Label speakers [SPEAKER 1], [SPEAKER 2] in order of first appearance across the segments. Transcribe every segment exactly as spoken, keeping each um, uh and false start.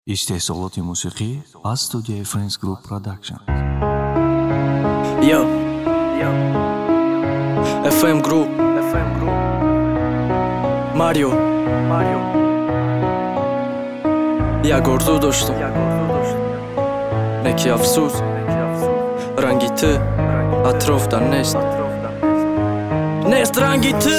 [SPEAKER 1] İşte Soloti Musiki, Az Studio Friends Group Production.
[SPEAKER 2] Yo, yo, F M Group, F M Group, Mario, Mario. Я гордо доштам, неки афсуз, ранги ты, атрофдан нест. Нест ранги ты,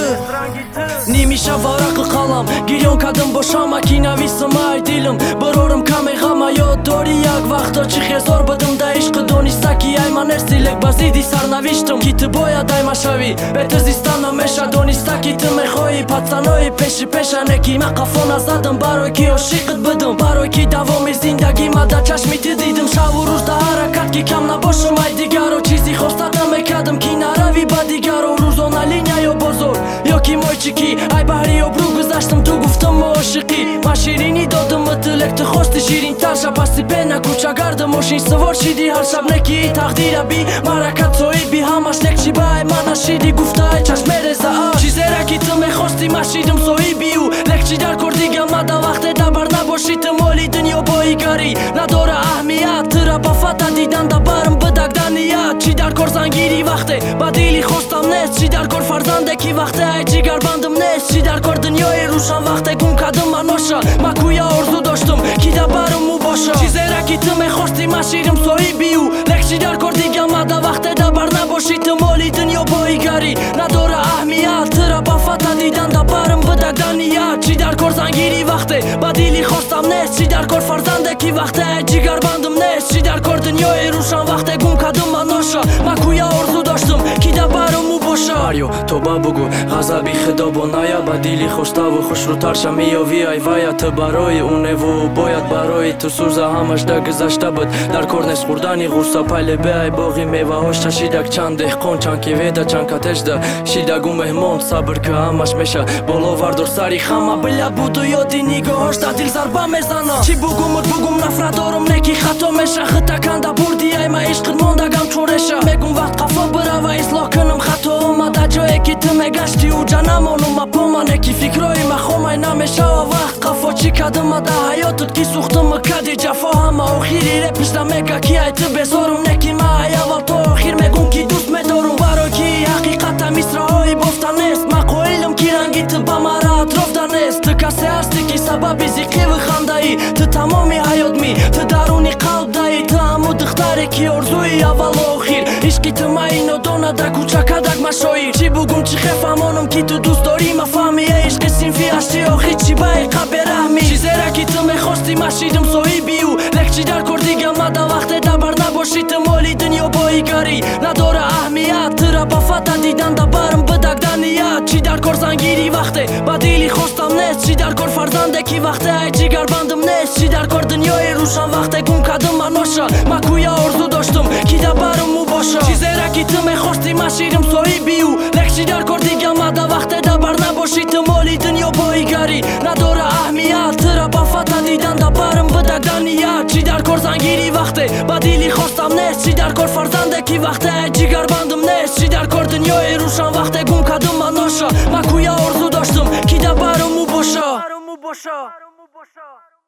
[SPEAKER 2] Нимиша варақл қалам, гирён кадам боша макинави самай дилам. Барорам каме ғама ёд дори як вақта чи хезор бадам да ишқи дониста ки ай ман эрсилек базиди сарнавиштам ки ты бояд ай машави бетазистана меша дониста ки ты мехоҳи пацанои пеши пеша неки ма қафо назадам барои ки ошиқат будам барои ки давоми зиндагима да чашми ты дидам шаву рӯз да ҳаракат ки кам набошам ай дигаро чизи хостата мекардам ки нарави ба дигаро рӯзона линия ё бозор ё ки мойчики ай баҳри обрӯ гузаштам ту гуфтам мо ошиқӣ ма ширинӣ додам мутилек ту хости ширинтар шаб пасти пена кӯча гарда мошин савор шиди ҳар шаб неки тақдира би маракат соҳиби ҳамаш нек чи ба ай мана шиди гуфта ай чашмереза а чи зера ки ту мехости ма шидам соҳиби ӯ лек чи дар кор дигам мада вақте дабар набоши ту моли дунё боигарӣ надора аҳмият тыра ба фата дидан да барм бидак да ният чи дар кор зангирӣ вақте ба дили хостам нест чи дар кор фарзанде ки вақте ай ҷигарбандам нест чи дар кор дунёи рӯшан вақте гум кардам ман ноша ма кӯя орзу доштам ки да барам ӯ боша чи зера ки ту мехости ма ширим соҳиби ӯ лек чи дар кор дигам мада вақте дабар набоши ту моли дунё боигарӣ надора аҳмият тыра ба фата дидан да барам бидак да ният чи дар кор зангирӣ вақте ба дили хостам нест чи дар кор фарзанде ки вақте ай ҷигарбандам нест чи дар кор дунёи рӯшан вақте гум кардам ман ноша ма кӯя орзу доштам ки да барам ӯ боша Марио тоба бугу ғазаби хидобо ная ба дили хоставу хушрӯтарша меёвӣ ай вая ту барои уневу бояд барои ту сӯза ҳамаш да гузашта буд дар кор нест хӯрдани ғусса пайле бе ай боғи меваҳош чашидак чанд деҳқон чанд кеведа чанд катежда шидагу меҳмон сабр ки ҳамаш меша боло вардор сари хама бля буду ёди нигоҳош да дил зарба мезана чи бугумут бугум нафрат дорум неки хато меша хитаканда бурди ай ма ишқит мондагам чун реша мегум вақт қафо бирава ислоҳ кунам хатома да ҷое ки ту мегашти уҷа намонум ма пома неки фикрои ма хомай намешава вақт қафо чи кадама да ҳаётут ки сӯхтам кади ҷафо ҳама охири репишда мега ки ай ту безорум неки ма ай аввал то охир мегум ки дӯст медорум барои ки ҳақиқата мисраҳои бофта нест ма қоилам ки ранги ту ба мара атрофда нест ту касе ҳасти ки сабаби зиқиву хандаӣ ту тамоми ҳаёт ми ту даруни қалб даӣ ту ҳаму духтаре ки орзуи аввалу охир ишқи ту маи нодона да кӯчакадак машоир чи бугум чи хефамонам ки ту дӯст дорӣ ма фаҳми э ишқи синфи ҳашти охир чи ба ай қабе раҳмӣ чи зера ки ту мехости ма шидам соҳиби ӯ лек чи дар кор дигам мада вақте дабар набоши ту моли дунё боигарӣ надора аҳмият тыра ба фата дидан да барм бидак да ният чи дар кор зангирӣ вақте ба дили хостам нест чи дар кор фарзанде ки вақте ай ҷигарбандам нест чи дар кор дунёи рӯшан вақте гум кардам ман ноша ма кӯя орзу доштам ки да барам ӯ боша чи зера ки ту мехости ма ширим соҳиби ӯ лек чи дар кор дигам мада вақте дабар набоши ту моли дунё боигарӣ надора аҳмият тыра ба фата дидан да барам бидак да ният чи дар кор зангирӣ вақте ба дили хостам нест чи дар кор фарзанде ки вақте ай ҷигарбандам нест чи дар кор дунёи рӯшан вақте гум кардам ман ноша ма кӯя орзу доштам ки да барам ӯ боша.